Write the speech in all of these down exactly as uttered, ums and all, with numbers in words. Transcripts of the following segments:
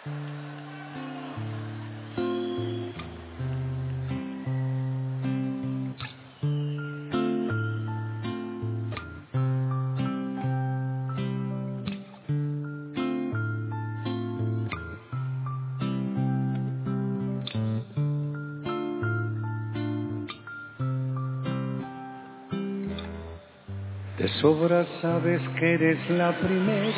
De sobra sabes que eres la primera,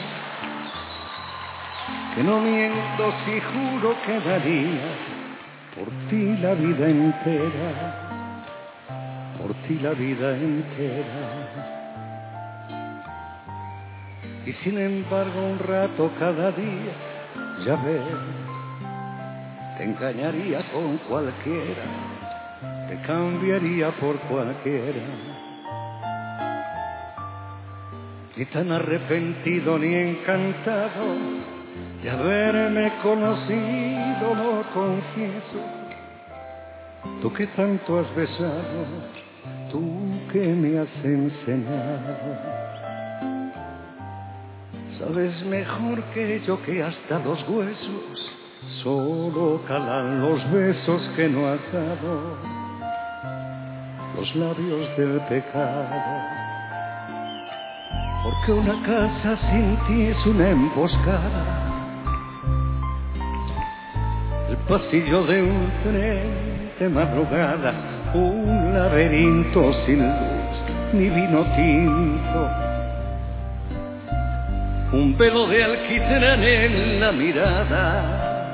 que no miento si juro que daría por ti la vida entera, por ti la vida entera. Y sin embargo un rato cada día, ya ves, te engañaría con cualquiera, te cambiaría por cualquiera. Ni tan arrepentido ni encantado de haberme conocido, lo confieso. Tú que tanto has besado, tú que me has enseñado, sabes mejor que yo que hasta los huesos solo calan los besos que no has dado, los labios del pecado. Porque una casa sin ti es una emboscada, el pasillo de un tren de madrugada, un laberinto sin luz ni vino tinto, un velo de alquitrán en la mirada,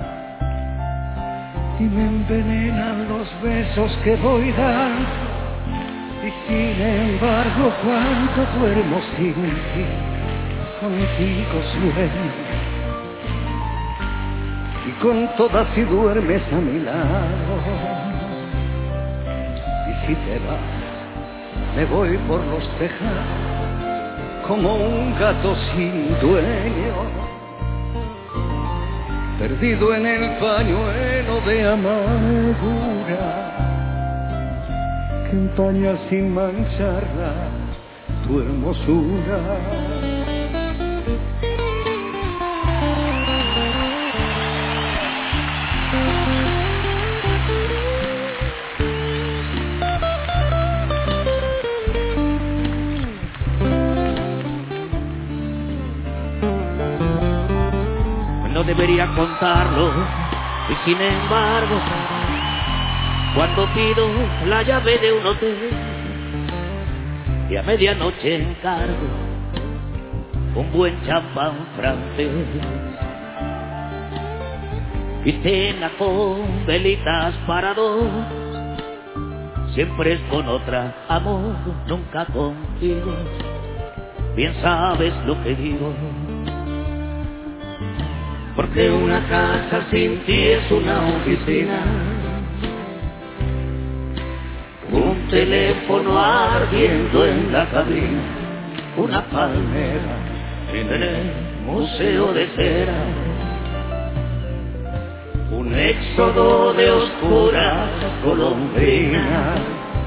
y me envenenan los besos que voy dando. Y sin embargo cuando duermo sin ti, contigo sueño. Y con todas si duermes a mi lado. Y si te vas, me voy por los tejados como un gato sin dueño, perdido en el pañuelo de amargura que empaña sin mancharla tu hermosura. No debería contarlo y sin embargo cuando pido la llave de un hotel y a medianoche encargo un buen champán francés y cena con velitas para dos, siempre es con otra, amor, nunca contigo, bien sabes lo que digo. Porque una casa sin ti es una oficina, un teléfono ardiendo en la cabina, una palmera en el museo de cera, un éxodo de oscuras golondrinas,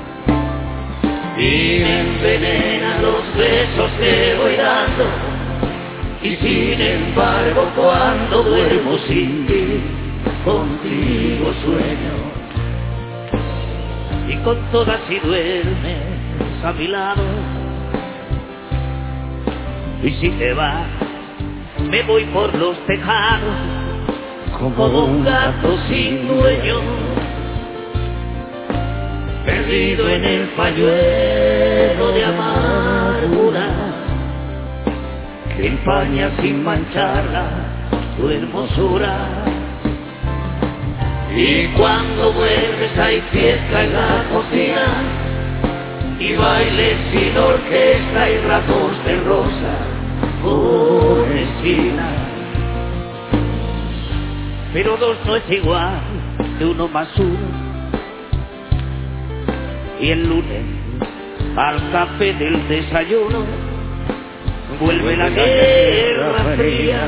y me envenenan los besos que voy dando, y sin embargo cuando duermo sin ti, contigo sueño. Y con todas si duermes a mi lado, y si te vas me voy por los tejados como un gato sin dueño, perdido en el pañuelo de amargura que empaña sin mancharla tu hermosura. Y cuando vuelves hay fiesta en la cocina, y bailes sin orquesta y ramos de rosa por esquina. Pero dos no es igual que uno más uno, y el lunes al café del desayuno vuelve la guerra fría,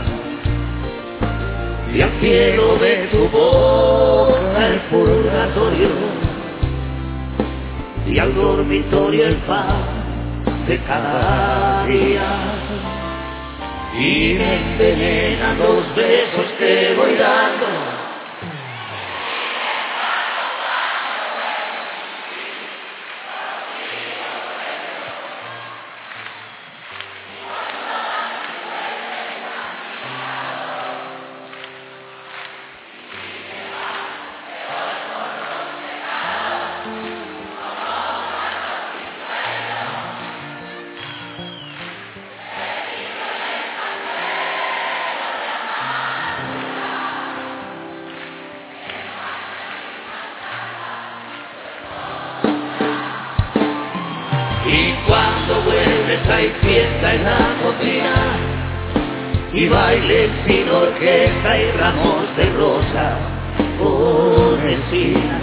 y al cielo de tu boca el purgatorio, y al dormitorio el pan de cada día. Y me envenenan los besos que fiesta en la cocina y bailes sin orquesta y ramos de rosas por esquina.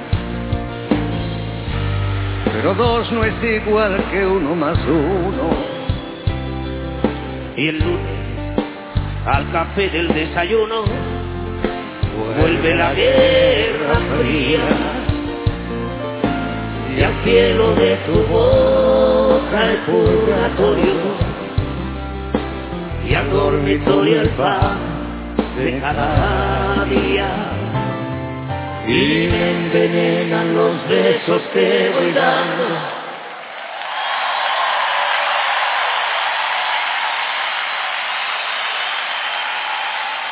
Pero dos no es igual que uno más uno. Y el lunes al café del desayuno vuelve la guerra fría y al cielo de tu boca el purgatorio y al dormitorio el pan de cada día. Y me envenenan los besos que voy dando